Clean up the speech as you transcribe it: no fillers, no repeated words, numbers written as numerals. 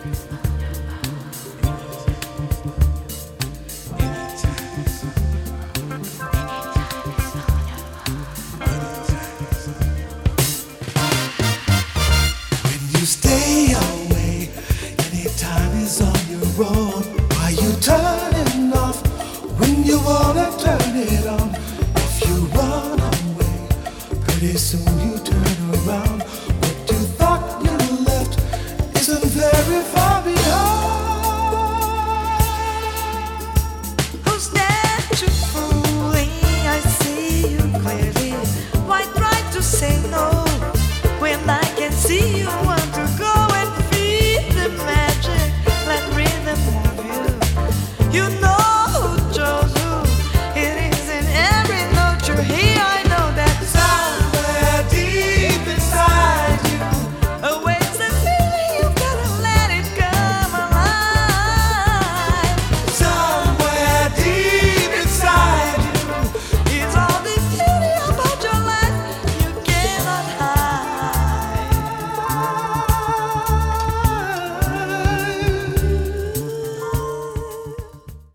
You stay away anytime is on your own. Why you turning off when you wanna turn it on? If you run away, pretty soon